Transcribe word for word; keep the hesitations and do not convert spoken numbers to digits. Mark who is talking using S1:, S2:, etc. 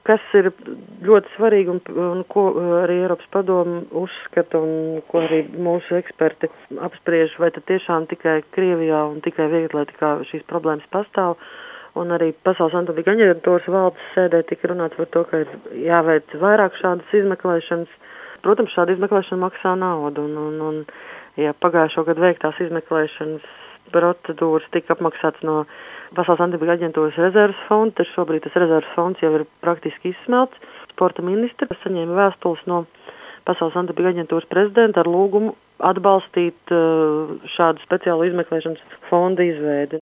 S1: kas ir ļoti svarīgi un, un ko arī Eiropas padome uzskata un ko arī mūsu eksperti apspriež, vai tad tiešām tikai Krievijā un tikai vieglatlētikā šīs problēmas pastāv. Un arī Pasaules antidopinga aģentūras valdes sēdē tika runāts par to, ka ir jāveic vairāk šādas izmeklēšanas. Protams, šāda izmeklēšana maksā naudu, un, un, un ja pagājušo gadu veiktās izmeklēšanas procedūras tika apmaksāts no Pasaules antidopinga aģentūras rezerves fonda, tad šobrīd tas rezerves fonds jau ir praktiski izsmelts. Sporta ministri saņēma vēstules no Pasaules antidopinga aģentūras prezidenta ar lūgumu atbalstīt šādu speciālu izmeklēšanas fonda izveidi.